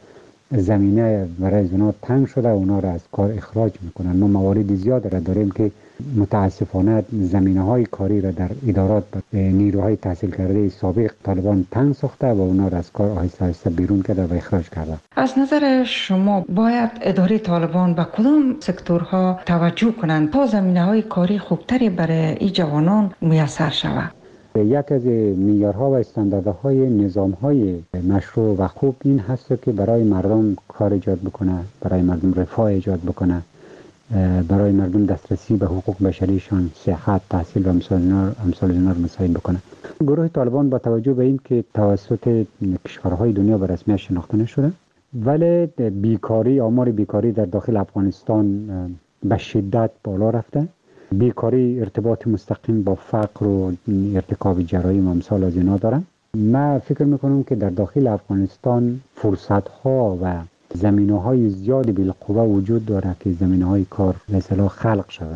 [SPEAKER 7] زمینه برای اونا تنگ شده و اونا را از کار اخراج میکنن. ما موارد زیاد را داریم که متاسفانه زمینه های کاری را در ادارات نیروهای تحصیل کرده سابق طالبان تنگ ساخته و اونا را از کار آهسته آهسته بیرون کرده و اخراج کرده.
[SPEAKER 2] از نظر شما باید اداره طالبان به کدام سکتورها توجه کنند تا زمینه های کاری خوبتری برای این جوانان میسر شود؟
[SPEAKER 7] یک از معیارها و استانداردهای نظامهای مشروع و خوب این هست که برای مردم کار ایجاد بکنه، برای مردم رفاه ایجاد بکنه، برای مردم دسترسی به حقوق بشریشان، صحت، تحصیل و امثال اینا رو مساعد بکنه. گروه طالبان با توجه به این که توسط کشورهای دنیا به رسمیت شناخته نشده، ولی بیکاری، آمار بیکاری در داخل افغانستان به شدت بالا رفته. بیکاری ارتباط مستقیم با فقر و ارتکاب جرایم و امثال از اینا دارن. من فکر میکنم که در داخل افغانستان فرصت ها و زمینه های زیادی بالقوه وجود داره که زمینه های کار مثلا خلق شده،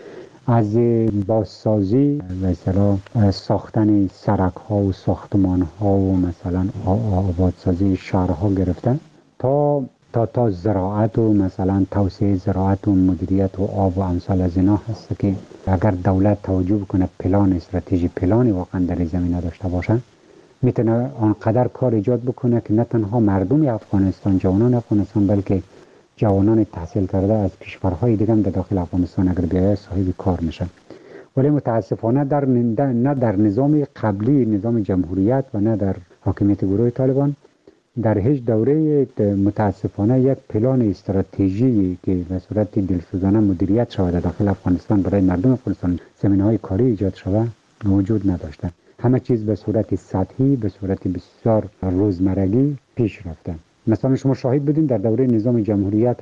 [SPEAKER 7] از بازسازی مثلا ساختن سرک ها و ساختمان ها و مثلا آبادسازی شهرها گرفتن تا تا تا زراعت و مثلا توسعه زراعت و مدیریت و آب و امثال از اینا هست که اگر دولت توجه بکنه، پلان استراتژی پلانی واقعا در زمینه داشته باشه، میتونه آنقدر کار ایجاد بکنه که نه تنها مردم افغانستان، جوانان افغانستان، بلکه جوانان تحصیل کرده از کشورهای دیگه هم در داخل افغانستان اگر بیاید صاحب کار میشن. ولی متاسفانه در نه در نظام قبلی، نظام جمهوریت و نه در حاکمیت گروه طالبان در هیچ دوره متاسفانه یک پلان استراتژی که به صورت دلسوزانه مدیریت شود در داخل افغانستان برای مردم افغانستان زمینه‌های کاری ایجاد شود موجود نداشته. همه چیز به صورت سطحی، به صورت بسیار روزمرگی پیش رفته. مثلا شما شاهد بودین در دوره نظام جمهوریت هم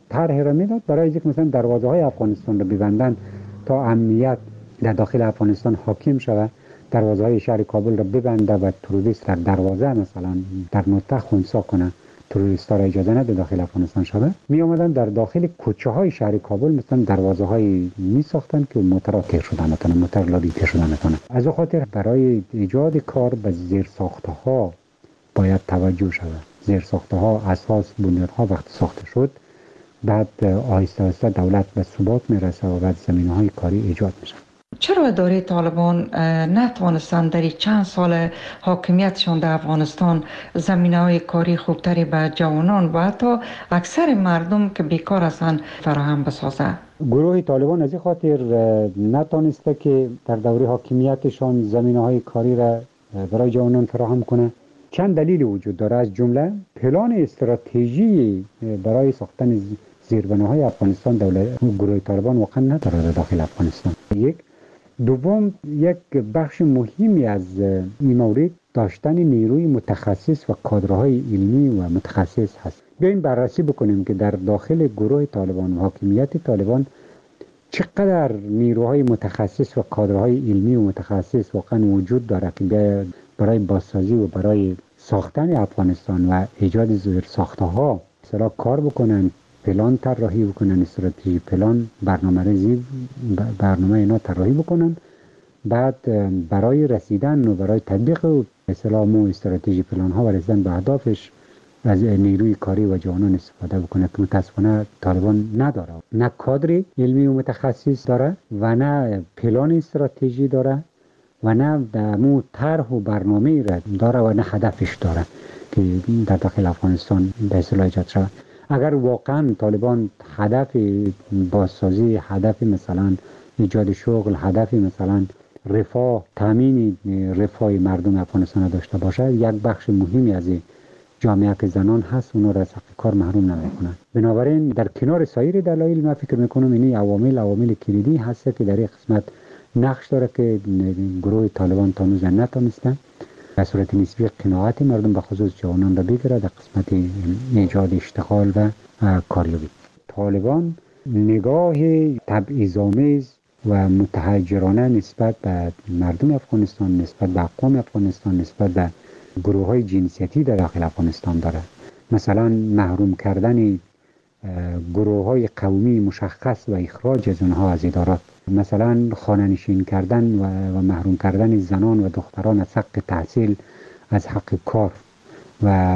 [SPEAKER 7] طرح را میداد برای اینکه مثلا دروازه های افغانستان رو ببندن تا امنیت در داخل افغانستان حاکم شود، دروازه های شهر کابل را ببنده و تروریست در دروازه مثلا در نقطه خنثی کنه، تروریست ها را اجازه نده داخل افغانستان شود. می آمدن در داخل کوچه های شهر کابل مثلا دروازه های می ساختن که موتر تیر شدن نتونه، موتر لابی تیر شدن نتونه. از او خاطر برای ایجاد کار به زیر ساخته ها باید توجه شود. زیر ساخته ها، اساس، بنیاد ها وقت ساخته شد، بعد آهسته آهسته دولت به ثبات میرسه و بعد زمینه های کاری ایجاد میشه.
[SPEAKER 2] چرا اداره طالبان نتوانستند در چند سال حاکمیتشان در افغانستان زمینه‌های کاری خوبتری به جوانان و حتی اکثر مردم که بیکار هستند فراهم بسازد؟
[SPEAKER 7] گروه طالبان از این خاطر نتوانسته که در دوره حاکمیتشان زمینه‌های کاری را برای جوانان فراهم کنه. چند دلیل وجود داره، از جمله پلان استراتژی برای ساختن زیربناهای افغانستان دولت گروه طالبان واقعا نداره در داخل افغانستان. یک دوم، یک بخش مهمی از این مورد داشتن نیروی متخصص و کادرهای علمی و متخصص هست. بیاین بررسی بکنیم که در داخل گروه طالبان و حاکمیت طالبان چقدر نیروهای متخصص و کادرهای علمی و متخصص واقعا وجود داره که برای بازسازی و برای ساختن افغانستان و ایجاد زیر ساخته ها مثلا کار بکنن، پلان طراحی بکنن، استراتژی پلان، برنامه ریزی برنامه اینا طراحی بکنن، بعد برای رسیدن و برای تطبیق مثلا مو استراتژی پلان ها و رسیدن به اهدافش از نیروی کاری و جوانان استفاده بکنه که متاسفانه طالبان نداره. نه کادر علمی و متخصص داره و نه پلان استراتژی داره و نه مو طرح و برنامه را داره و نه هدفش داره که در داخل افغانستان به اصطلاح ایجاد شود. اگر واقعا طالبان هدف بازسازی، هدف مثلا ایجاد شغل، هدف مثلا رفاه، تامین رفاه مردم افغانستان داشته باشه، یک بخش مهمی از جامعه که زنان هست اونا را از حق کار محروم نمیکنن. بنابراین در کنار سایر دلایل من فکر میکنم اینی عوامل عوامل کلیدی هست که در این قسمت نقش داره که گروه طالبان تا هنوز نتونسته به صورت نسبی قناعت مردم به خصوص جوانان را بگیره در قسمت ایجاد اشتغال و کاریابی. طالبان نگاه تبعیض‌آمیز و متحجرانه نسبت به مردم افغانستان، نسبت به اقوام افغانستان، نسبت به گروه های جنسیتی در داخل افغانستان داره. مثلا محروم کردن گروه های قومی مشخص و اخراج از اونها از ادارات، مثلا خانه‌نشین کردن و, و محروم کردن زنان و دختران از حق تحصیل، از حق کار و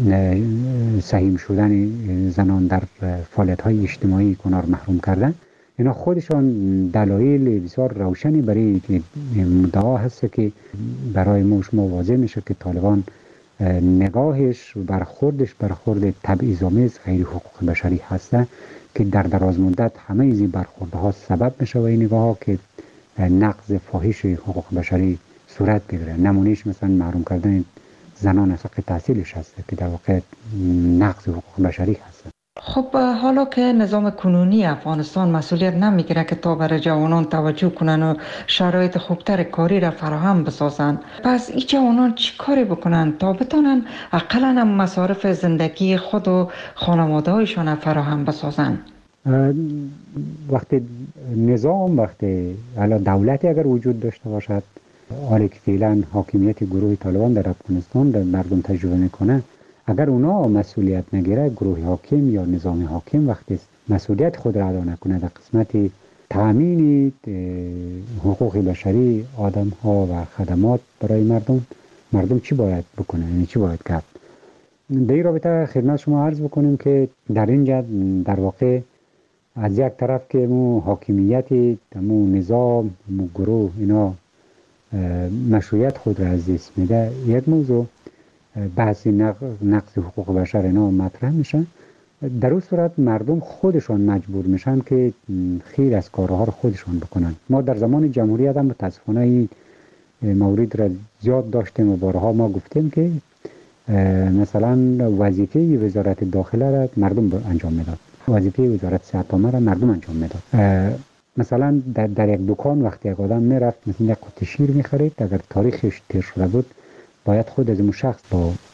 [SPEAKER 7] سهیم شدن زنان در فعالیت‌های اجتماعی کنار محروم کردن. اینا خودشان دلایل بسیار روشنی برای مدعا هست که برای ما شما واضح میشه که طالبان نگاهش و برخوردش برخورد تبعیض‌آمیز غیر حقوق بشری هسته که در دراز مدت همه این برخوردها سبب میشه و این نگاه ها که نقض فاحش حقوق بشری صورت بگیره. نمونهش مثلا محروم کردن زنان از حق تحصیلش هست که در واقع نقض حقوق بشری هست.
[SPEAKER 2] خب حالا که نظام کنونی افغانستان مسئولیت نمیگیره که تا برای جوانان توجه کنن و شرایط خوبتر کاری را فراهم بسازن، پس این جوانان چی کاری بکنن تا بتونن اقلا هم مصارف زندگی خود و خانواده هایشان فراهم بسازن؟
[SPEAKER 7] وقتی نظام، وقتی دولتی اگر وجود داشته باشد، حالی که فعلا حاکمیت گروه طالبان در افغانستان در مردم تجربه میکنه، اگر اونا مسئولیت نگیره، گروه حاکم یا نظام حاکم وقتی مسئولیت خود را ادا نکنه در قسمت تامین حقوق بشری آدم ها و خدمات برای مردم، مردم چی باید بکنه؟ یعنی چی باید کرد؟ در این رابطه خدمت شما عرض بکنیم که در اینجا در واقع از یک طرف که مو حاکمیت مو نظام مو گروه اینا مشروعیت خود را از دست میده، یک موضوع بحث نقض حقوق بشر اینا مطرح میشن. در اون صورت مردم خودشان مجبور میشن که خیلی از کارها رو خودشان بکنن. ما در زمان جمهوریت هم متاسفانه این مورد را زیاد داشتیم و بارها ما گفتیم که مثلا وظیفه وزارت داخله را مردم انجام میداد، وظیفه وزارت صحت عامه را مردم انجام میداد. مثلا در, در یک دکان وقتی یک آدم میرفت مثلا یک قطعه شیر میخرید، اگر تاریخش تیر شده بود باید خود از اون شخص با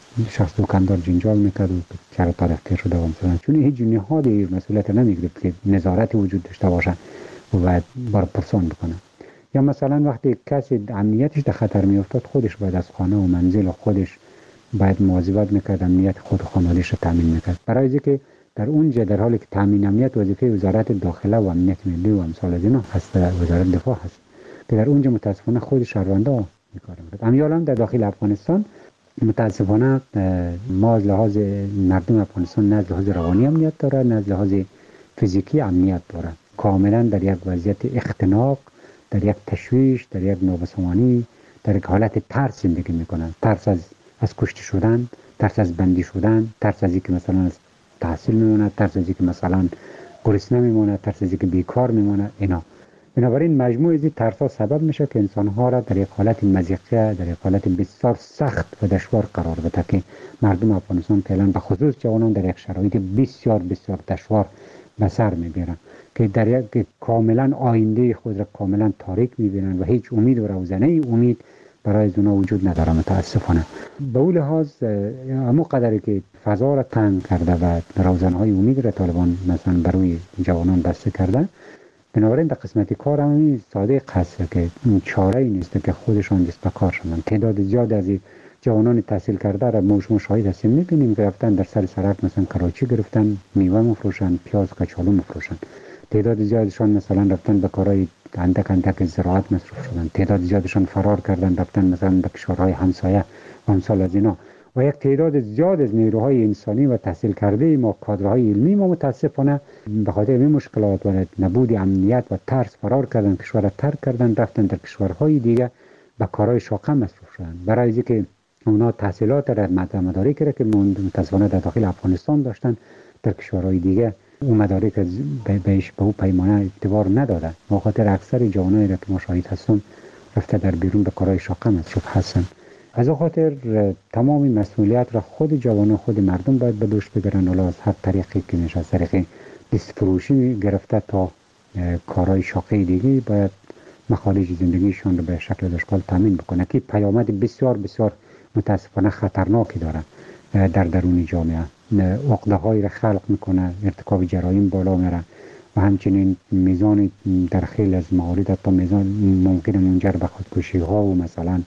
[SPEAKER 7] شخص دکاندار جنجال میکرد و چرا تاریخ شده و مثلا چون هیچ نهادی مسئولیت نمیگرفت که نظارت وجود داشته باشه و باید بار پرسان بکنه. یا مثلا وقتی کسی امنیتش در خطر میافتاد خودش باید از خانه و منزل خودش باید مواظبت میکرد، امنیت خود و خانواده‌اش رو تامین میکرد. برای اینکه در اونجا در حالی که تامین امنیت وظیفه وزارت داخله و امنیت ملی و امثال از اینا هست، وزارت دفاع هست که در اونجا متاسفانه خود شهروندا میکار میکرد. امیال هم در داخل افغانستان متاسفانه ما از لحاظ مردم افغانستان نه از لحاظ روانی امنیت داره نه از لحاظ فیزیکی امنیت داره. کاملا در یک وضعیت اختناق، در یک تشویش، در یک نابسامانی، در یک حالت ترس زندگی میکنن. ترس از از کشته شدن، ترس از بندی شدن، ترس از اینکه مثلا از تحصیل میمونه، ترس از اینکه مثلا گرسنه میمونه، ترس از اینکه بیکار میمونه. اینا بنابراین مجموع از این ترس‌ها سبب میشه که انسان‌ها را در یک حالت مضیقه، در یک حالت بسیار سخت و دشوار قرار بده که مردم افغانستان فعلا به خصوص جوانان در یک شرایط بسیار بسیار دشوار به سر میبرن که در یک کاملا آینده خود را کاملا تاریک میبینن و هیچ امید و روزنه امید برای اونا وجود نداره متاسفانه. به اون لحاظ همون قدری که فضا را تنگ کرده و روزنهای امید را طالبان مثلا برای جوانان بسته کرده، بنابراین در قسمت کار هم صادق هست که چاره‌ای نیست که خودشان دست به کار شدن. تعداد زیاد از جوانان تحصیل کرده را ما شاهد هستیم، می‌بینیم که رفتن در سر سرک مثلا کراچی گرفتن، میوه می‌فروشن، پیاز کچالو می‌فروشن. تعداد زیادشان مثلا رفتن به کارهای اندک اندک زراعت مصروف شدن. تعداد زیادشان فرار کردن رفتن مثلا به کشورهای همسایه و امثال از اینا. و یک تعداد زیاد از نیروهای انسانی و تحصیل کرده ما، کادرهای علمی ما متاسفانه به خاطر این مشکلات و نبود امنیت و ترس فرار کردن، کشور را ترک کردن، رفتن در کشورهای دیگه به کارهای شاقه مصروف شدن. برای اینکه اونا تحصیلات را مدارکی را که متاسفانه در داخل افغانستان داشتن در کشورهای دیگه اون مدارک بهش به او پیمانه اعتبار ندادن. به خاطر اکثر جوانایی را که ما شاهد هستیم رفته در بیرون به کارهای شاقه مصروف هستن. از خاطر تمام مسئولیت را خود جوانان خود مردم باید به دوش بگیرن، ولی از هر طریقی که میشه، از طریق دست فروشی گرفته تا کارهای شاقه دیگه باید مخارج زندگیشان رو به شکل اشکال تامین بکنه که پیامد بسیار بسیار متاسفانه خطرناکی داره در درون جامعه. عقده هایی را خلق میکنه، ارتکاب جرایم بالا میره و همچنین میزان در خیلی از موارد تا میزان ممکن منجر به خودکشی ها و مثلا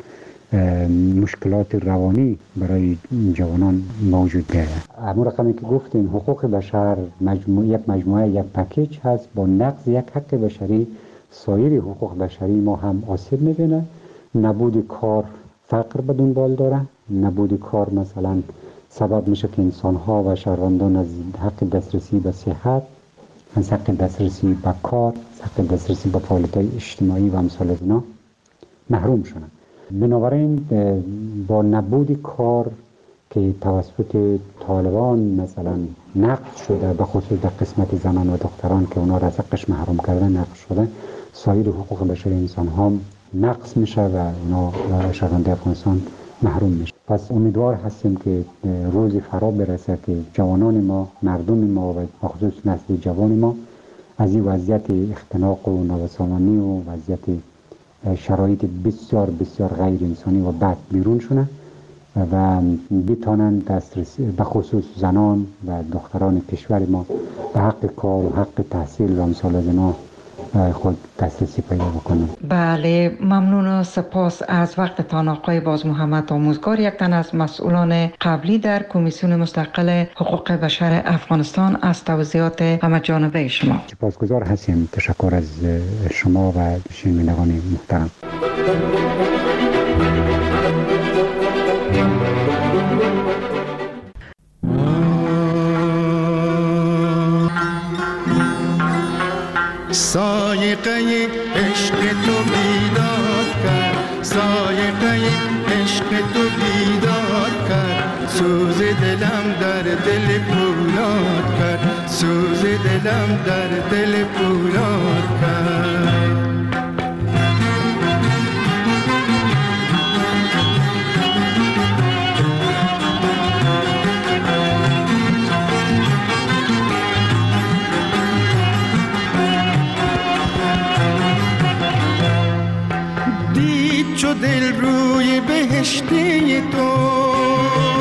[SPEAKER 7] مشکلات روانی برای جوانان موجود بیاید. اما رقمی که گفتیم حقوق بشر مجموعه یک مجموعه یک پکیج هست. با نقض یک حق بشری سایر حقوق بشری ما هم آسیب میبینه. نبود کار فقر به دنبال داره. نبود کار مثلا سبب میشه که انسان ها و شهروندان از حق دسترسی به صحت، از حق دسترسی به کار، از حق دسترسی به فعالیت اجتماعی و امثال از اینا محروم شدن. بنابراین با نبود کار که توسط طالبان مثلا نقض شده، به خصوص در قسمت زنان و دختران که اونا را از حقش محروم کردن نقض شده، سایر حقوق بشری انسان ها نقض میشه و اونا و شهروندان افغانستان محروم میشه. پس امیدوار هستیم که روزی فرا برسه که جوانان ما، مردم ما و بخصوص نسل جوان ما از این وضعیت اختناق و نابسامانی و وضعیت شرایط بسیار بسیار غیر انسانی و بد بیرون شونه و بتانن دسترسی به خصوص زنان و دختران کشور ما به حق کار و حق تحصیل و امثال از اینا خود دسترسی پیدا بکنن.
[SPEAKER 2] بله، ممنون و سپاس از وقتتان آقای باز محمد آموزگار، یک تن از مسئولان قبلی در کمیسیون مستقل حقوق بشر افغانستان، از توضیحات همه جانبه شما.
[SPEAKER 7] سپاسگزار هستیم. تشکر از شما و شنوندگان محترم.
[SPEAKER 10] سایقه عشق تو بیدار کرد، سایقه عشق تو بیدار کرد، سوز دلم در دل پولاد کرد، سوز دلم در دل پولاد کرد. چو دل روی بهشتی تو